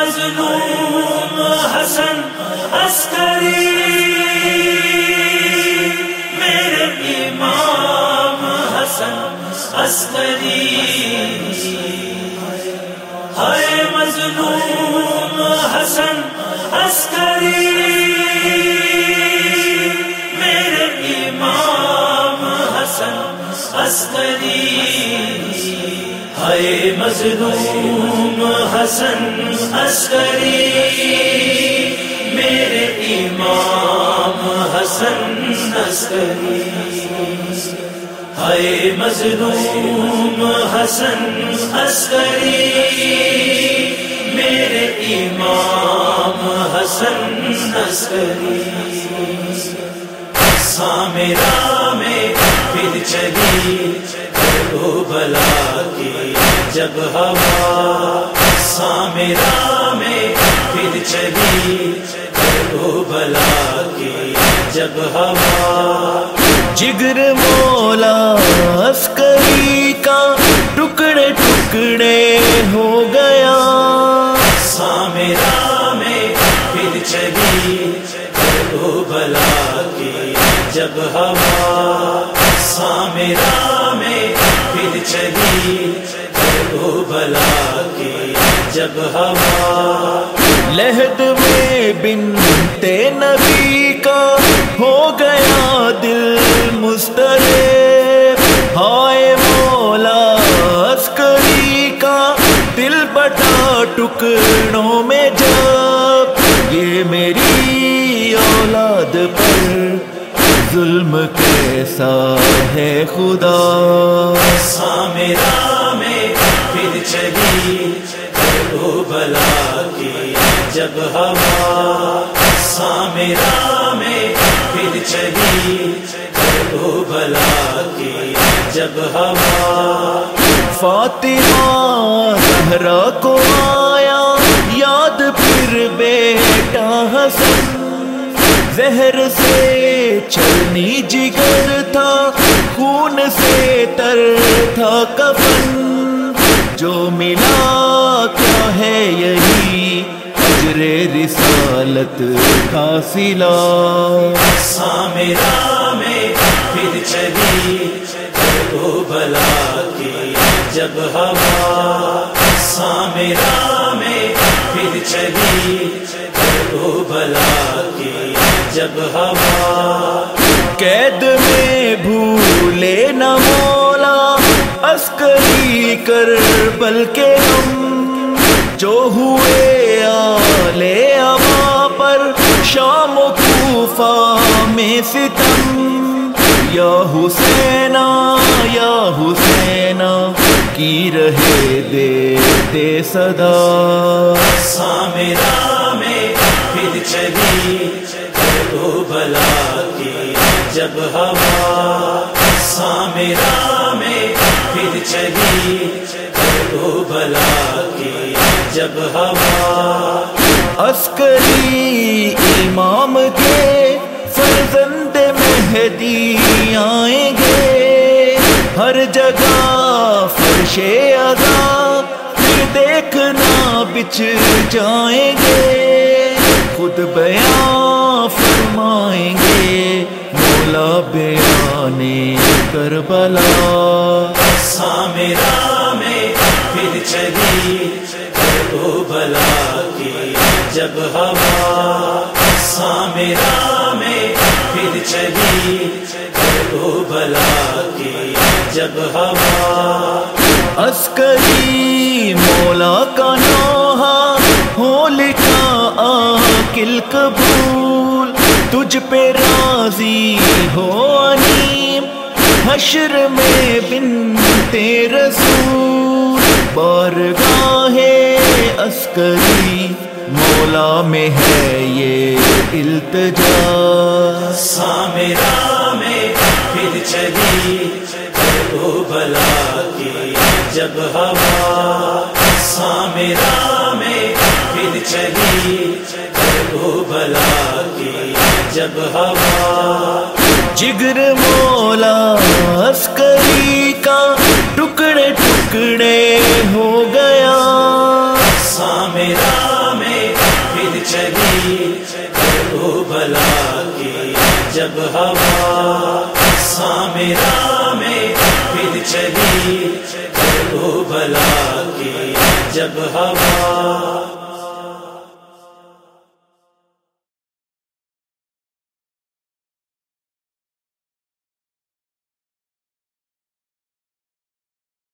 مظلوم حسن عسکری میرے امام حسن عسکری ہائے مظلوم حسن عسکری میرے امام حسن عسکری ہائے مظلوم حسن عسکری میرے امام حسن عسکری ہائے مظلوم حسن عسکری میرے امام حسن عسکری سامرا میں پھر چلی کربلا کی جب ہوا سامرا میں پھر چلی کربلا کی جب ہوا جگر مولا عسکری کا ٹکڑے ٹکڑے ہو گیا سامرا میں پھر چلی کربلا کی جب ہوا سامرا میں پھر چلی کربلا کی جب ہوا لہد میں بنت نبی کا ہو گیا دل مضطرب ہائے مولا عسکری کا دل بٹا ٹکڑوں میں جب یہ میری اولاد پر ظلم کیسا ہے خدا سامرا میں پھر چلی کربلا کی جب ہوا سامرا میں پھر چلی کربلا کی جب ہوا فاطمہ زہرا کو آیا یاد پھر بیٹا حسن زہر سے چلنی جگر تھا خون سے تر تھا کفن جو ملا کیا ہے یہی اجر رسالت کا صلہ سامرا میں پھر چلی کربلا کی جب ہوا سامرا میں پھر چلی کربلا کی جب ہوا قید میں بھولے نہ مولا عسکری کربل کے ہم جو ہوئے آلے ابا پر شام و کوفہ میں ستم یا حسینہ یا حسینہ کی رہے دیتے صدا سامرا میں پھر چلی کربلا کی جب ہوا سامرا میں پھر چلی کربلا کی جب ہوا عسکری امام کے فرزند مہدی آئیں گے ہر جگہ فرش عذاب پھر دیکھنا بچ جائیں گے خود بیان فرمائیں گے مولا بیان کربلا سامرا میں پھر چلی کربلا کی جب ہوا سامرا میں پھر چلی کربلا کی جب ہوا عسکری مولا کا نوحہ ہو لکھا عاقل قبول تجھ پہ راضی ہو علیم حشر میں بنت رسول بارگاہ عسکری مولا میں ہے یہ التجا سامرا میں پھر چلی کربلا کی جب ہوا سامرا میں پھر چلی کربلا کی جب ہوا جگر مولا عسکری کا ٹکڑے ٹکڑے ہو گیا سامرا میں چلی کربلا کی جب ہوا سامرا میں پھر چلی کربلا کی جب ہوا